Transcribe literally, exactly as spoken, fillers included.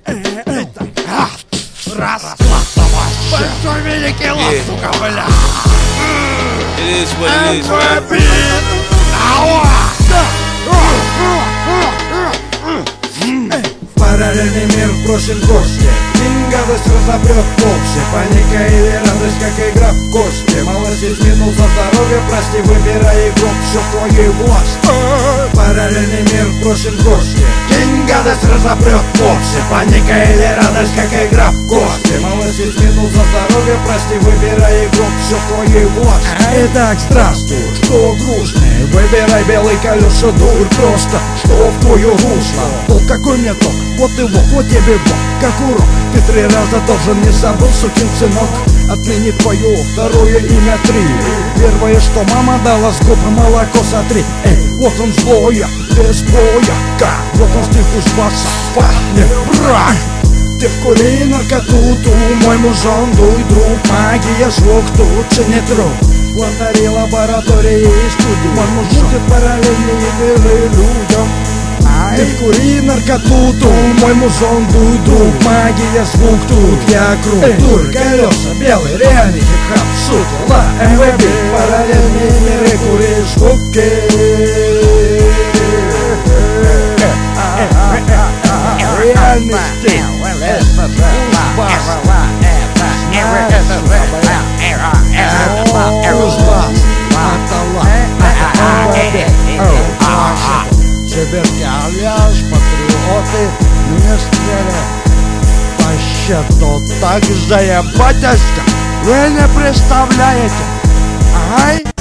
Раз, большой великий лас, сука, бля. It is what it is, man. Параллельный мир бросен в гости. Гадость разобрет вовсе. Паника или радость, как игра в кости. Малость изменил за здоровье, прости, выбирай игрок, все в твоей власти. Параллельный мир бросен в гости. День гадость разобрет вовсе. Паника или радость, как игра в кости. Малость изменил за здоровье, прости, выбирай игрок, все в твоей власти. Итак, здравствуй, что грустный? Выбирай белый колеса, дур просто, что в твое русло. Тот какой мне ток, вот его, вот тебе бог, как урок. Ты три раза должен, не забыл, сукин сынок. Отныне твое второе имя три. Первое, что мама дала с губ, молоко сотри. Эй, вот он злоя, без боя. Как? Вот он стих уж баса, пахнет брак. Ты вкури наркоту, ту, мой мужон, дуй, друг. Магия, звук, тут ценит труд. Лаборатории, лаборатории и студии. Мой муж будет параллельные миры людям. Ты вкури наркоту, ту, мой музон, дуй, друг. Магия, звук, тут я крут. Дур, колеса, белый, реальный хип-хап, сути, ла, эм ви би. Параллельные миры, кури, звуки. Реальный стиль. Циберкальяж, патриоты, министрели. Вообще то так заебатяська. Вы не представляете. Ай!